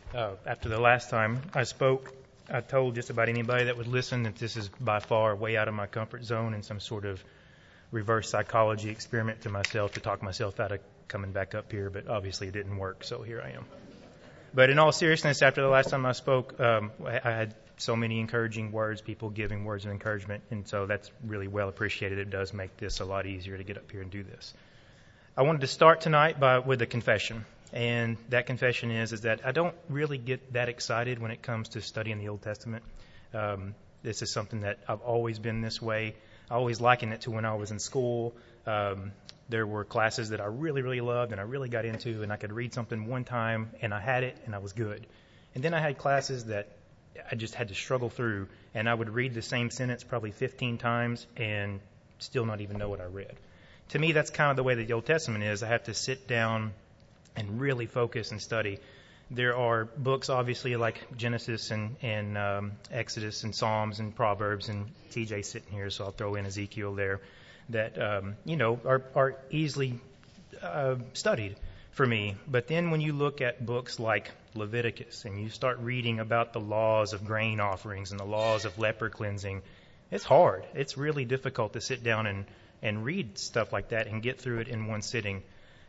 After the last time I spoke, I told just about anybody that would listen that this is by far way out of my comfort zone and some sort of reverse psychology experiment to myself to talk myself out of coming back up here, but obviously it didn't work, so here I am. But in all seriousness, after the last time I spoke, I had so many encouraging words, people giving words of encouragement, and so that's really well appreciated. It does make this a lot easier to get up here and do this. I wanted to start tonight with a confession, and that confession is that I don't really get that excited when it comes to studying the Old Testament. This is something that I've always been this way. I always liken it to when I was in school. There were classes that I really, really loved and I really got into, and I could read something one time and I had it and I was good. And then I had classes that I just had to struggle through, and I would read the same sentence probably 15 times and still not even know what I read. To me, that's kind of the way that the Old Testament is. I have to sit down and really focus and study. There are books, obviously, like Genesis and Exodus and Psalms and Proverbs, and TJ's sitting here, so I'll throw in Ezekiel there, that, are easily studied for me. But then when you look at books like Leviticus and you start reading about the laws of grain offerings and the laws of leper cleansing, it's hard. It's really difficult to sit down and read stuff like that and get through it in one sitting.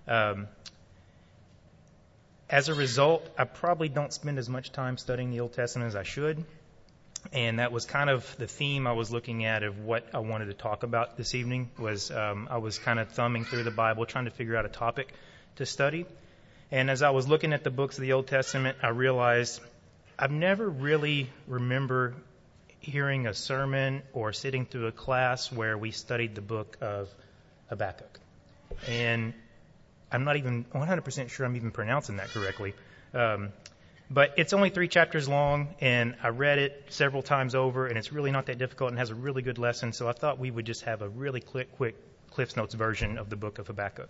As a result, I probably don't spend as much time studying the Old Testament as I should. And that was kind of the theme I was looking at of what I wanted to talk about this evening. I was kind of thumbing through the Bible, trying to figure out a topic to study. And as I was looking at the books of the Old Testament, I realized I've never really remember hearing a sermon or sitting through a class where we studied the book of Habakkuk. And I'm not even 100% sure I'm even pronouncing that correctly. But it's only 3 chapters long, and I read it several times over, and it's really not that difficult and has a really good lesson. So I thought we would just have a really quick Cliff's Notes version of the book of Habakkuk.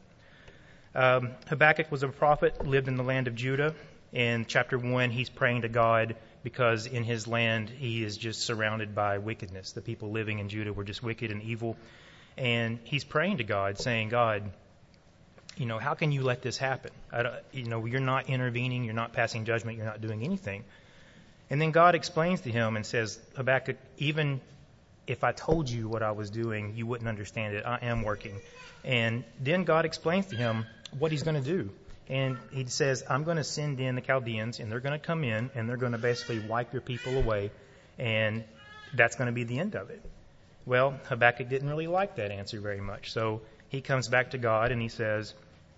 Habakkuk was a prophet, lived in the land of Judah. In chapter 1, he's praying to God because in his land he is just surrounded by wickedness. The people living in Judah were just wicked and evil. And he's praying to God, saying, God, how can you let this happen? You're not intervening, you're not passing judgment, you're not doing anything. And then God explains to him and says, Habakkuk, even if I told you what I was doing, you wouldn't understand it. I am working. And then God explains to him what he's going to do. And he says, I'm going to send in the Chaldeans, and they're going to come in, and they're going to basically wipe your people away, and that's going to be the end of it. Well, Habakkuk didn't really like that answer very much. So he comes back to God, and he says,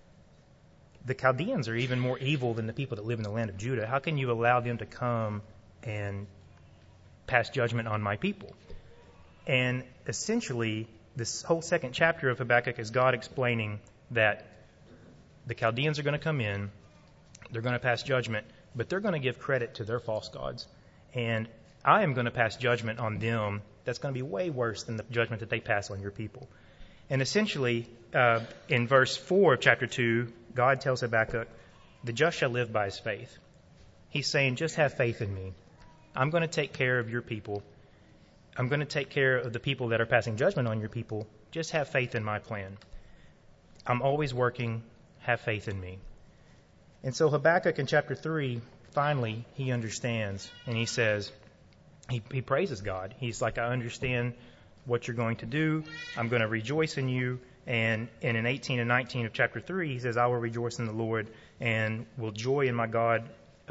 the Chaldeans are even more evil than the people that live in the land of Judah. How can you allow them to come and pass judgment on my people? And essentially, this whole second chapter of Habakkuk is God explaining that the Chaldeans are going to come in, they're going to pass judgment, but they're going to give credit to their false gods. And I am going to pass judgment on them that's going to be way worse than the judgment that they pass on your people. And essentially, in verse 4 of chapter 2, God tells Habakkuk, the just shall live by his faith. He's saying, just have faith in me. I'm going to take care of your people. I'm going to take care of the people that are passing judgment on your people. Just have faith in my plan. I'm always working. Have faith in me. And so Habakkuk in chapter 3, finally, he understands, and he says, he praises God. He's like, I understand what you're going to do. I'm going to rejoice in you. And in 18 and 19 of chapter 3, he says, I will rejoice in the Lord and will joy in my God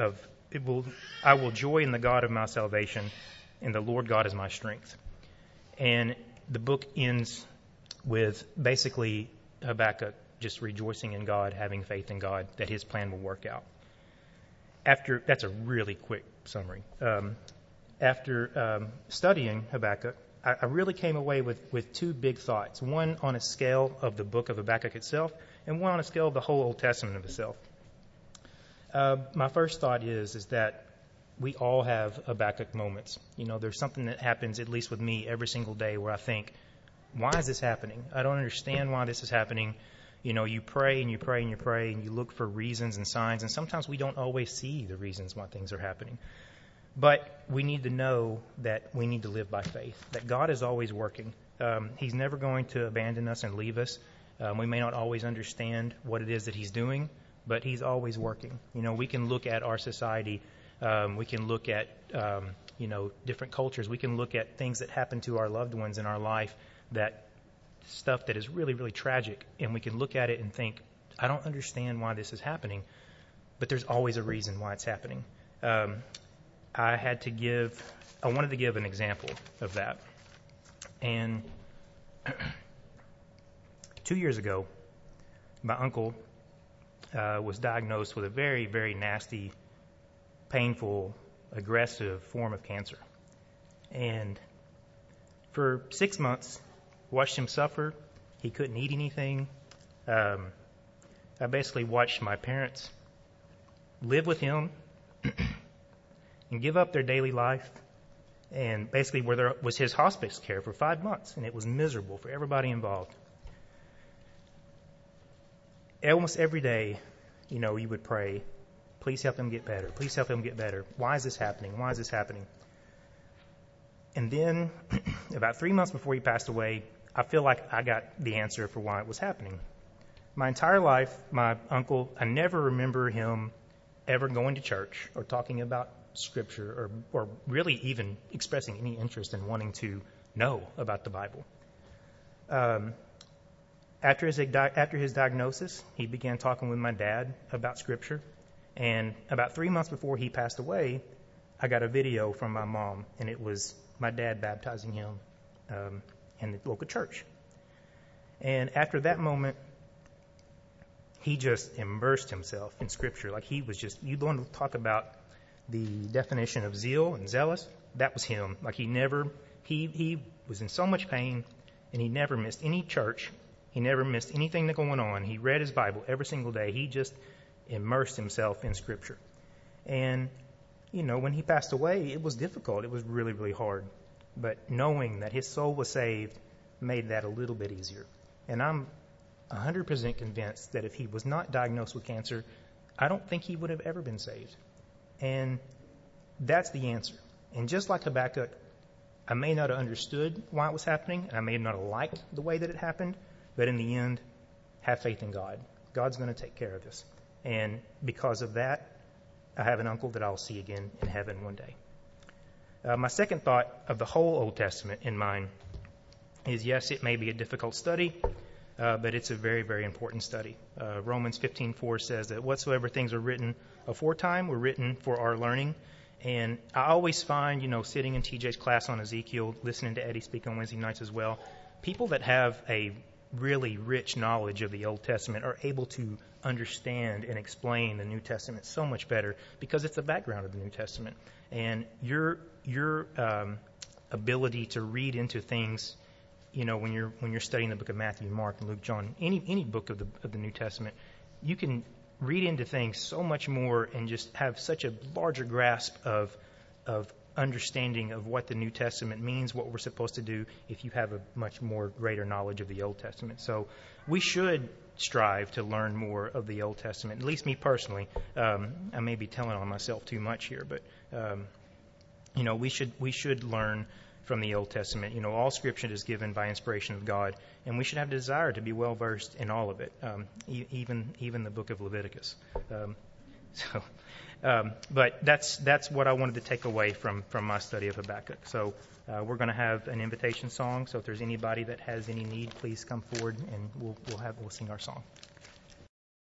I will joy in the God of my salvation, and the Lord God is my strength. And the book ends with basically Habakkuk just rejoicing in God, having faith in God, that his plan will work out. That's a really quick summary. After studying Habakkuk, I really came away with 2 big thoughts. One on a scale of the book of Habakkuk itself, and one on a scale of the whole Old Testament of itself. My first thought is that we all have Habakkuk moments. There's something that happens, at least with me, every single day where I think, why is this happening? I don't understand why this is happening. You pray and you pray and you pray and you look for reasons and signs, and sometimes we don't always see the reasons why things are happening. But we need to know that we need to live by faith, that God is always working. He's never going to abandon us and leave us. We may not always understand what it is that he's doing, but he's always working. We can look at our society. We can look at, different cultures. We can look at things that happen to our loved ones in our life, that stuff that is really, really tragic, and we can look at it and think, I don't understand why this is happening, but there's always a reason why it's happening. I wanted to give an example of that. And 2 years ago, my uncle was diagnosed with a very, very nasty, painful, aggressive form of cancer. And for 6 months, watched him suffer. He couldn't eat anything. I basically watched my parents live with him and give up their daily life, and basically where there was his hospice care for 5 months, and it was miserable for everybody involved. Almost every day, you would pray, please help him get better. Please help him get better. Why is this happening? Why is this happening? And then about 3 months before he passed away, I feel like I got the answer for why it was happening. My entire life, my uncle, I never remember him ever going to church or talking about Scripture or really even expressing any interest in wanting to know about the Bible. After his diagnosis, he began talking with my dad about Scripture. And about 3 months before he passed away, I got a video from my mom, and it was my dad baptizing him in the local church. And after that moment, he just immersed himself in Scripture. Like he was just, you want to talk about the definition of zeal and zealous? That was him. Like he was in so much pain, and he never missed any church. He never missed anything that going on. He read his Bible every single day. He just immersed himself in Scripture. And, when he passed away, it was difficult. It was really, really hard. But knowing that his soul was saved made that a little bit easier. And I'm 100% convinced that if he was not diagnosed with cancer, I don't think he would have ever been saved. And that's the answer. And just like Habakkuk, I may not have understood why it was happening, and I may not have liked the way that it happened, but in the end, have faith in God. God's going to take care of this. And because of that, I have an uncle that I'll see again in heaven one day. My second thought of the whole Old Testament in mind is, yes, it may be a difficult study, but it's a very, very important study. Romans 15:4 says that whatsoever things are written aforetime were written for our learning. And I always find, sitting in TJ's class on Ezekiel, listening to Eddie speak on Wednesday nights as well, people that have a really rich knowledge of the Old Testament are able to understand and explain the New Testament so much better because it's the background of the New Testament. And your ability to read into things, when you're studying the book of Matthew, Mark, and Luke, John, any book of the New Testament, you can read into things so much more and just have such a larger grasp of understanding of what the New Testament means, what we're supposed to do, if you have a much more greater knowledge of the Old Testament. So we should strive to learn more of the Old Testament, at least me personally. I may be telling on myself too much here, but we should learn from the Old Testament. All Scripture is given by inspiration of God, and we should have a desire to be well versed in all of it, even the book of Leviticus. But that's what I wanted to take away from my study of Habakkuk. So we're going to have an invitation song. So if there's anybody that has any need, please come forward and we'll sing our song.